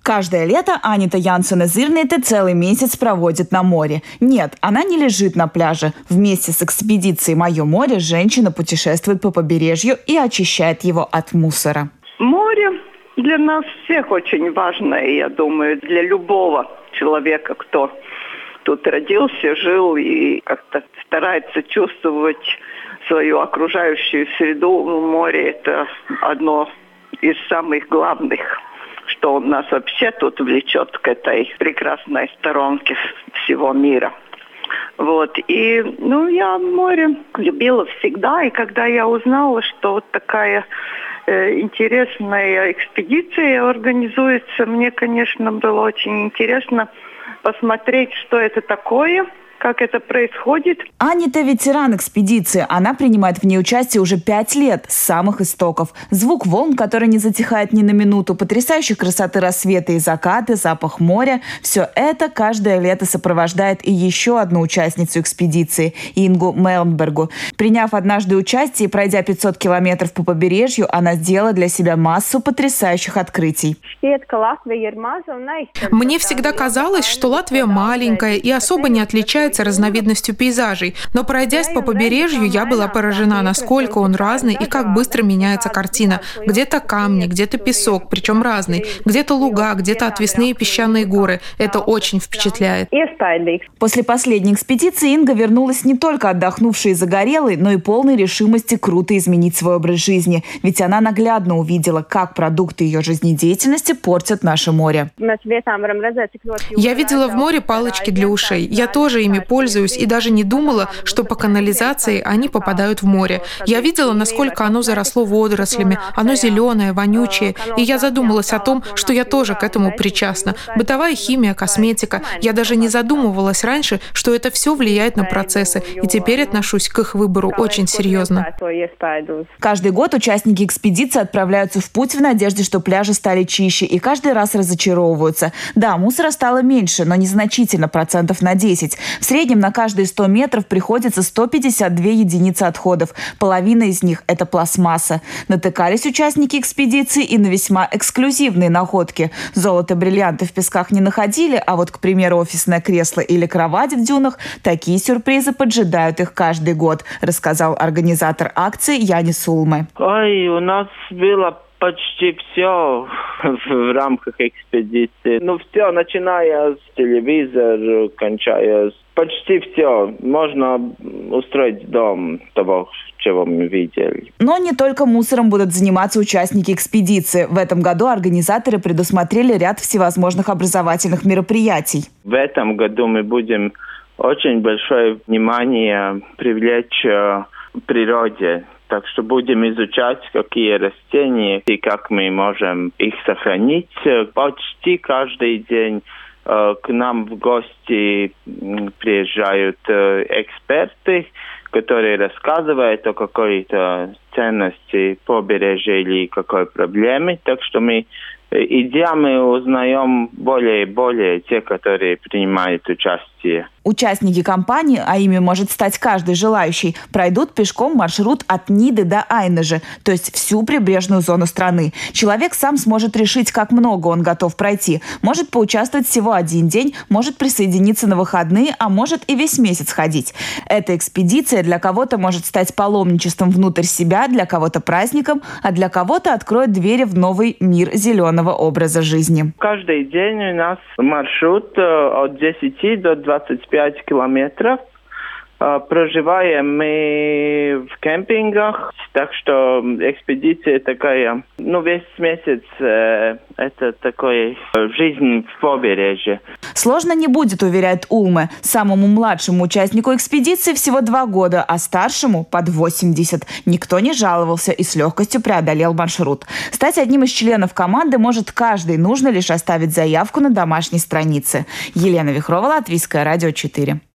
Каждое лето Анита Янсона-Зырнете целый месяц проводит на море. Нет, она не лежит на пляже. Вместе с экспедицией «Мое море» женщина путешествует по побережью и очищает его от мусора. Море для нас всех очень важно, и я думаю, для любого человека, кто тут родился, жил и как-то старается чувствовать свою окружающую среду. Море – это одно из самых главных, что нас вообще тут влечет к этой прекрасной сторонке всего мира. И я море любила всегда, и когда я узнала, что вот такая интересная экспедиция организуется, мне, конечно, было очень интересно посмотреть, что это такое, как это происходит. Анита – ветеран экспедиции. Она принимает в ней участие уже 5 лет, с самых истоков. Звук волн, который не затихает ни на минуту, потрясающей красоты рассвета и закаты, запах моря – все это каждое лето сопровождает и еще одну участницу экспедиции – Ингу Мелнбергу. Приняв однажды участие и пройдя 500 километров по побережью, она сделала для себя массу потрясающих открытий. Мне всегда казалось, что Латвия маленькая и особо не отличается разновидностью пейзажей. Но пройдясь по побережью, я была поражена, насколько он разный и как быстро меняется картина. Где-то камни, где-то песок, причем разный. Где-то луга, где-то отвесные песчаные горы. Это очень впечатляет. После последней экспедиции Инга вернулась не только отдохнувшей и загорелой, но и полной решимости круто изменить свой образ жизни. Ведь она наглядно увидела, как продукты ее жизнедеятельности портят наше море. Я видела в море палочки для ушей. Я тоже ими пользуюсь и даже не думала, что по канализации они попадают в море. Я видела, насколько оно заросло водорослями, оно зеленое, вонючее, и я задумалась о том, что я тоже к этому причастна. Бытовая химия, косметика. Я даже не задумывалась раньше, что это все влияет на процессы, и теперь отношусь к их выбору очень серьезно. Каждый год участники экспедиции отправляются в путь в надежде, что пляжи стали чище, и каждый раз разочаровываются. Да, мусора стало меньше, но незначительно, процентов на 10. В среднем на каждые 100 метров приходится 152 единицы отходов. Половина из них – это пластмасса. Натыкались участники экспедиции и на весьма эксклюзивные находки. Золото, бриллианты в песках не находили, а вот, к примеру, офисное кресло или кровать в дюнах – такие сюрпризы поджидают их каждый год, рассказал организатор акции Янис Улме. У нас было почти все в рамках экспедиции. Все, начиная с телевизора, кончая с... Почти все. Можно устроить дом того, чего мы видели. Но не только мусором будут заниматься участники экспедиции. В этом году организаторы предусмотрели ряд всевозможных образовательных мероприятий. В этом году мы будем очень большое внимание привлечь к природе. Так что будем изучать, какие растения и как мы можем их сохранить. Почти каждый день к нам в гости приезжают эксперты, которые рассказывают о какой-то ценности побережья или какой проблеме. Так что мы узнаем более и более те, которые принимают участие. Участники кампании, а ими может стать каждый желающий, пройдут пешком маршрут от Ниды до Айнежи, то есть всю прибрежную зону страны. Человек сам сможет решить, как много он готов пройти. Может поучаствовать всего один день, может присоединиться на выходные, а может и весь месяц ходить. Эта экспедиция для кого-то может стать паломничеством внутрь себя, для кого-то праздником, а для кого-то откроет двери в новый мир зеленого образа жизни. Каждый день у нас маршрут от 10 до 25 километров. Проживаем мы в кемпингах, так что экспедиция такая, весь месяц это такая жизнь в побережье. Сложно не будет, уверяет Улме. Самому младшему участнику экспедиции всего 2 года, а старшему под 80. Никто не жаловался и с легкостью преодолел маршрут. Стать одним из членов команды может каждый, нужно лишь оставить заявку на домашней странице. Елена Вихрова, Латвийское радио 4.